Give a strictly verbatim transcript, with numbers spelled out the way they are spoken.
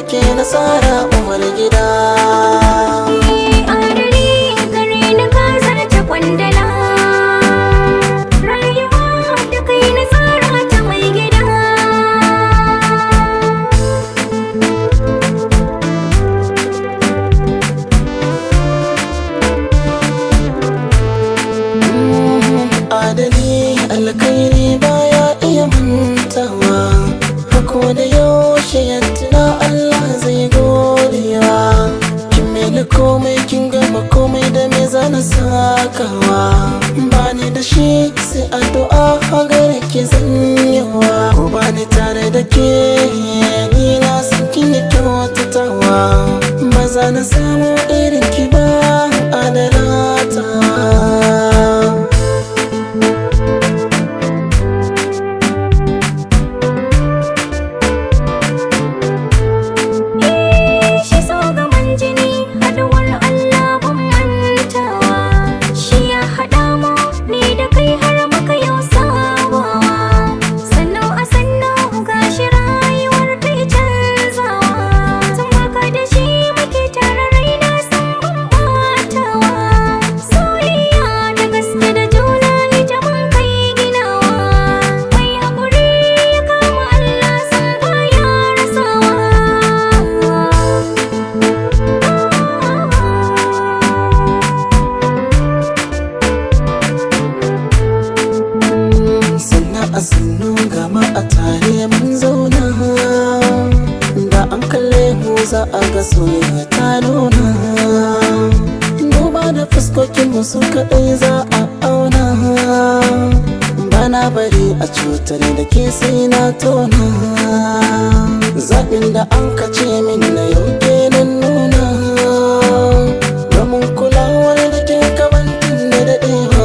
ke nasara uwar gida. Adali gare ni ka zarce kwandala, rayuwa da kai na tsara ta mai gida. Adali alkhairi baya iya mantawa, ko da yaushe ya tuna Allah zai godewa. Kin mini komai kin gama komai da me zana sakawa, bani da shi sai addu'a a gare ki zanyewa. Ko bani tare da ke ni na san kin yi kyautatawa, ba za na samu irin ki ba adalata. A sannu gama a tare mun zauna, da an kalle mu za a ga soyayya ta nuna. Duba da fuskokin mu su kaɗai za a auna, bana bari a cutar da ke sai na tona. Zaɓin da an kace min na yau kenan nuna, domin kulawar da ke kamantin da daɗewa.